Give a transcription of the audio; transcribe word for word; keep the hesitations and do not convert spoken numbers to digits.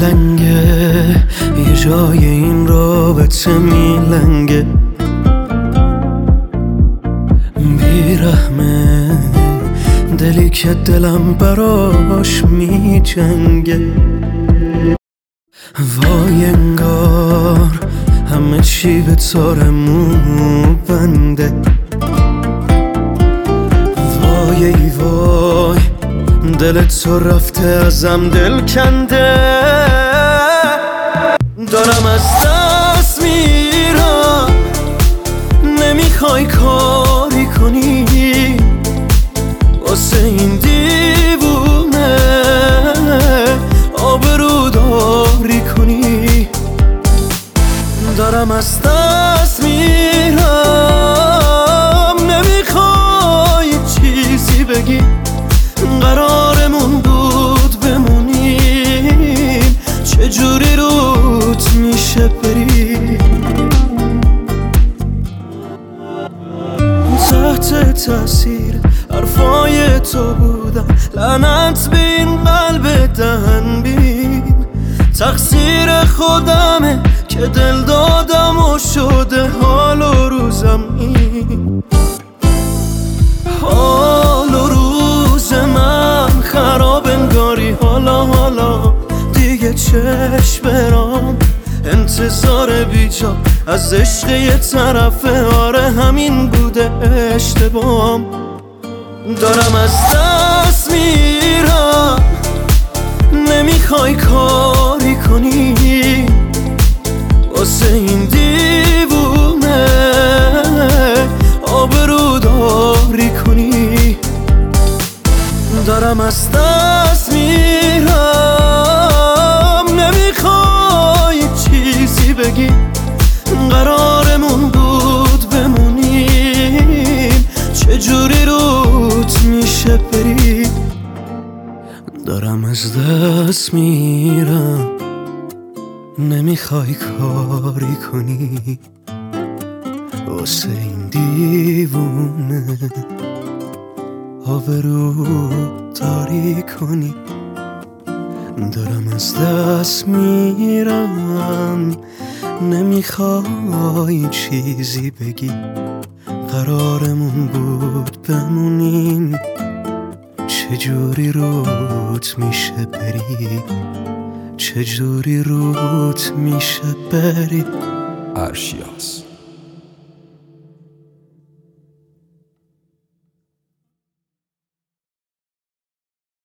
لنگه یه جای این رابطه میلنگه، بیرحمه دلی که دلم براش میجنگه. وای انگار همه چی به تار مو بنده، وای ای وای دل تو رفته ازم دل کنده. دارم از دست میرم، نمیخوای کاری کنی واسه این دیوونه آبرو داری کنی. دارم از دست میرم، نمیخوای چیزی بگی، قرارمون بود بمونیم، چجوری روت میشه بری؟ تحت تاثیر حرفای تو بودم، لعنت به این قلب دهن بین، تقصیر خودمه که دل دادم و شده حال و روزم این. حال و روز من خراب انگاری، حالا حالا دیگه چشم برام انتظار بیجا از عشق یه طرفه. آره همین بوده اشتباهم، دارم از دست میرم، نمیخوای کاری کنی واسه این دیوونه آبرو داری کنی. دارم از دست میرم، نمیخوای چیزی بگی، قرارمون بود بمونیم، چجوری روت میشه بری؟ دارم از دست میرم، نمیخوای کاری کنی واسه این دیوونه آبرو داری کنی. دارم از دست میرم، نمیخوای چیزی بگی، قرارمون بود بمونیم، چجوری روت میشه بری؟ چجوری روت میشه بری؟ ارشیاس